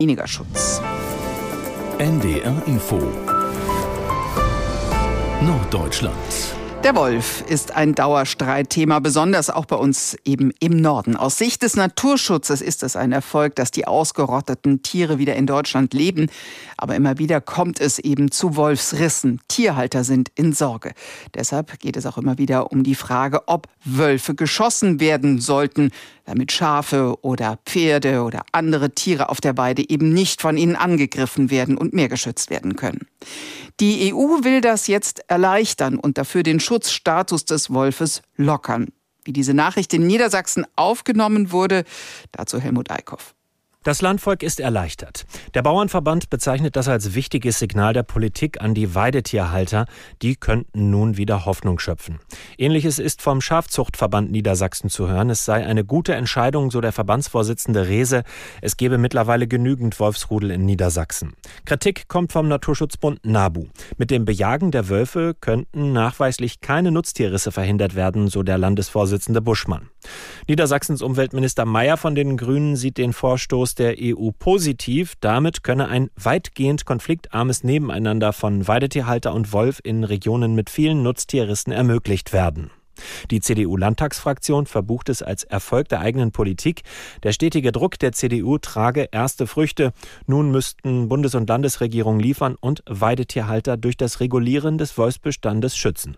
weniger Schutz. NDR Info Norddeutschland. Der Wolf ist ein Dauerstreitthema, besonders auch bei uns eben im Norden. Aus Sicht des Naturschutzes ist es ein Erfolg, dass die ausgerotteten Tiere wieder in Deutschland leben. Aber immer wieder kommt es eben zu Wolfsrissen. Tierhalter sind in Sorge. Deshalb geht es auch immer wieder um die Frage, ob Wölfe geschossen werden sollten, damit Schafe oder Pferde oder andere Tiere auf der Weide eben nicht von ihnen angegriffen werden und mehr geschützt werden können. Die EU will das jetzt erleichtern und dafür den Schutzstatus des Wolfes lockern. Wie diese Nachricht in Niedersachsen aufgenommen wurde, dazu Helmut Eickhoff. Das Landvolk ist erleichtert. Der Bauernverband bezeichnet das als wichtiges Signal der Politik an die Weidetierhalter. Die könnten nun wieder Hoffnung schöpfen. Ähnliches ist vom Schafzuchtverband Niedersachsen zu hören. Es sei eine gute Entscheidung, so der Verbandsvorsitzende Rehse. Es gebe mittlerweile genügend Wolfsrudel in Niedersachsen. Kritik kommt vom Naturschutzbund NABU. Mit dem Bejagen der Wölfe könnten nachweislich keine Nutztierrisse verhindert werden, so der Landesvorsitzende Buschmann. Niedersachsens Umweltminister Mayer von den Grünen sieht den Vorstoß der EU positiv. Damit könne ein weitgehend konfliktarmes Nebeneinander von Weidetierhalter und Wolf in Regionen mit vielen Nutztierrissen ermöglicht werden. Die CDU-Landtagsfraktion verbucht es als Erfolg der eigenen Politik. Der stetige Druck der CDU trage erste Früchte. Nun müssten Bundes- und Landesregierungen liefern und Weidetierhalter durch das Regulieren des Wolfsbestandes schützen.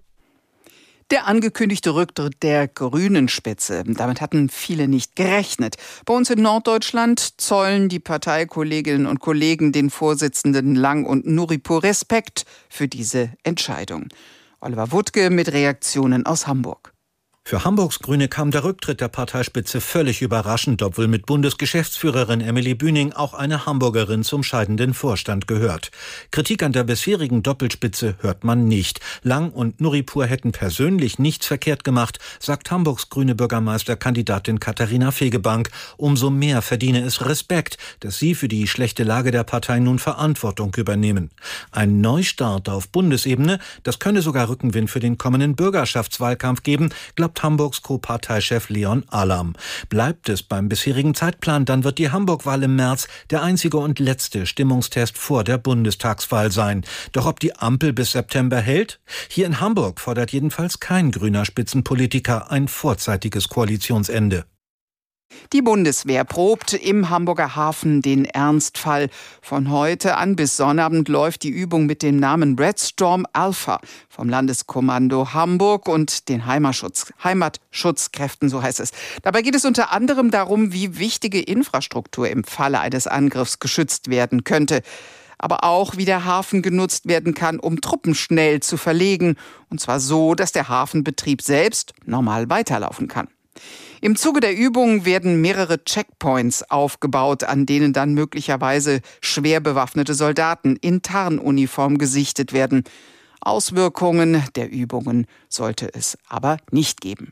Der angekündigte Rücktritt der Grünen-Spitze. Damit hatten viele nicht gerechnet. Bei uns in Norddeutschland zollen die Parteikolleginnen und Kollegen den Vorsitzenden Lang und Nuripur Respekt für diese Entscheidung. Oliver Wuttke mit Reaktionen aus Hamburg. Für Hamburgs Grüne kam der Rücktritt der Parteispitze völlig überraschend, obwohl mit Bundesgeschäftsführerin Emily Bühning auch eine Hamburgerin zum scheidenden Vorstand gehört. Kritik an der bisherigen Doppelspitze hört man nicht. Lang und Nuripur hätten persönlich nichts verkehrt gemacht, sagt Hamburgs grüne Bürgermeisterkandidatin Katharina Fegebank. Umso mehr verdiene es Respekt, dass sie für die schlechte Lage der Partei nun Verantwortung übernehmen. Ein Neustart auf Bundesebene, das könne sogar Rückenwind für den kommenden Bürgerschaftswahlkampf geben, glaubt Hamburgs Co-Parteichef Leon Alam. Bleibt es beim bisherigen Zeitplan, dann wird die Hamburg-Wahl im März der einzige und letzte Stimmungstest vor der Bundestagswahl sein. Doch ob die Ampel bis September hält? Hier in Hamburg fordert jedenfalls kein grüner Spitzenpolitiker ein vorzeitiges Koalitionsende. Die Bundeswehr probt im Hamburger Hafen den Ernstfall. Von heute an bis Sonnabend läuft die Übung mit dem Namen Red Storm Alpha vom Landeskommando Hamburg und den Heimatschutzkräften, so heißt es. Dabei geht es unter anderem darum, wie wichtige Infrastruktur im Falle eines Angriffs geschützt werden könnte. Aber auch, wie der Hafen genutzt werden kann, um Truppen schnell zu verlegen. Und zwar so, dass der Hafenbetrieb selbst normal weiterlaufen kann. Im Zuge der Übung werden mehrere Checkpoints aufgebaut, an denen dann möglicherweise schwer bewaffnete Soldaten in Tarnuniform gesichtet werden. Auswirkungen der Übungen sollte es aber nicht geben.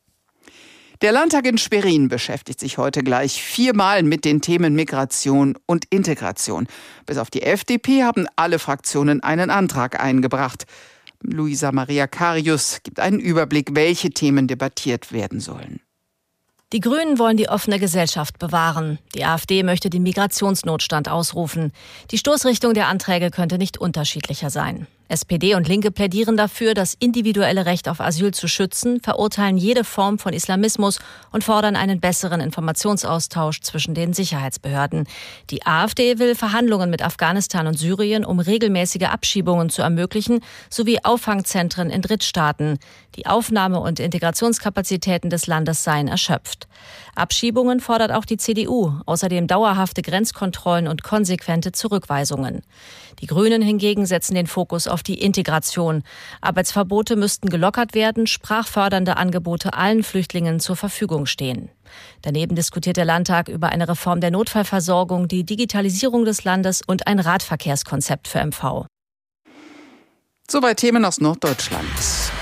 Der Landtag in Schwerin beschäftigt sich heute gleich 4-mal mit den Themen Migration und Integration. Bis auf die FDP haben alle Fraktionen einen Antrag eingebracht. Luisa Maria Karius gibt einen Überblick, welche Themen debattiert werden sollen. Die Grünen wollen die offene Gesellschaft bewahren. Die AfD möchte den Migrationsnotstand ausrufen. Die Stoßrichtung der Anträge könnte nicht unterschiedlicher sein. SPD und Linke plädieren dafür, das individuelle Recht auf Asyl zu schützen, verurteilen jede Form von Islamismus und fordern einen besseren Informationsaustausch zwischen den Sicherheitsbehörden. Die AfD will Verhandlungen mit Afghanistan und Syrien, um regelmäßige Abschiebungen zu ermöglichen, sowie Auffangzentren in Drittstaaten. Die Aufnahme- und Integrationskapazitäten des Landes seien erschöpft. Abschiebungen fordert auch die CDU, außerdem dauerhafte Grenzkontrollen und konsequente Zurückweisungen. Die Grünen hingegen setzen den Fokus auf die Integration. Arbeitsverbote müssten gelockert werden, sprachfördernde Angebote allen Flüchtlingen zur Verfügung stehen. Daneben diskutiert der Landtag über eine Reform der Notfallversorgung, die Digitalisierung des Landes und ein Radverkehrskonzept für MV. Soweit Themen aus Norddeutschland.